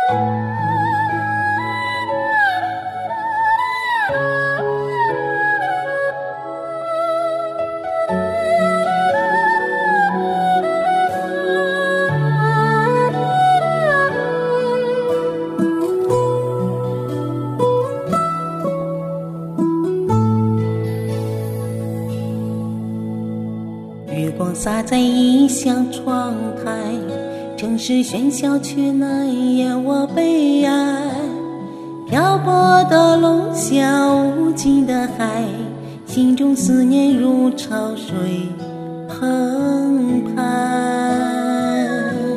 月光洒在异乡窗台，城市喧嚣却难掩我悲哀。漂泊的龙虾，无尽的海，心中思念如潮水澎湃。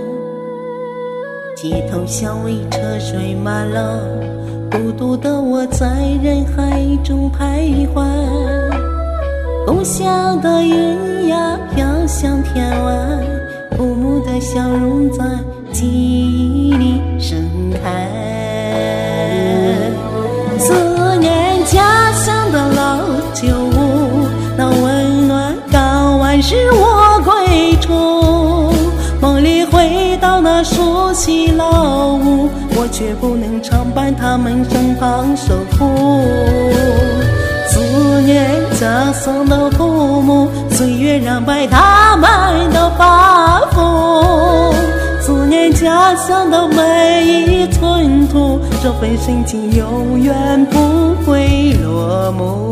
街头巷尾车水马龙，孤独的我在人海中徘徊。共享的云呀飘向天外，父母的笑容在记忆里盛开。思念家乡的老旧屋，那温暖港湾是我归处。梦里回到那熟悉老屋，我却不能常伴他们身旁守护。思念家乡的父母，岁月染白他们的发肤。思念家乡的每一寸土，这份深情永远不会落幕。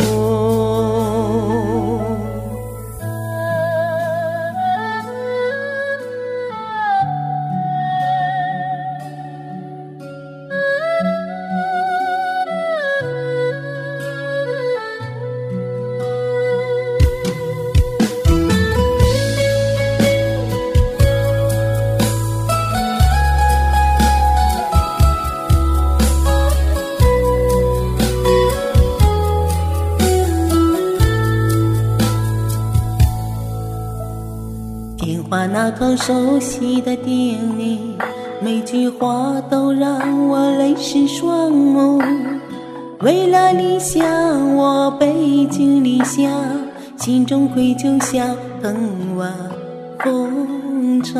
电话那头熟悉的叮咛，每句话都让我泪湿双目。为了理想，我背井离乡，心中愧疚像藤蔓风长。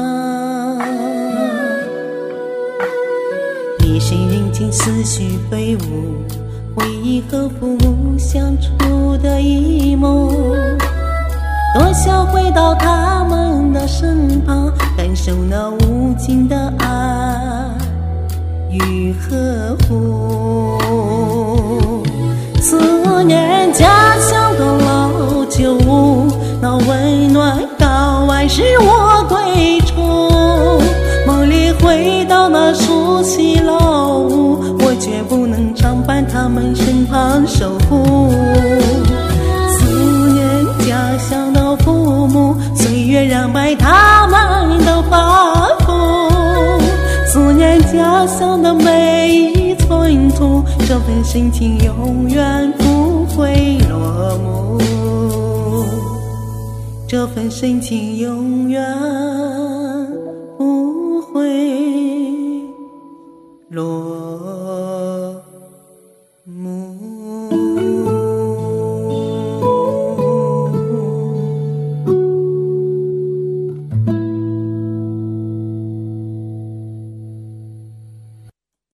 夜深人静，思绪飞舞，回忆和父母相处的一幕。多想回到他们的身旁，感受那无尽的爱与呵护。思念家乡的老旧屋，那温暖港湾是我归处。梦里回到那熟悉老屋，我绝不能常伴他们身旁守护。思念家乡的父母，岁月染白他们的发肤。思念家乡的每一寸土，这份深情永远不会落幕。这份深情永远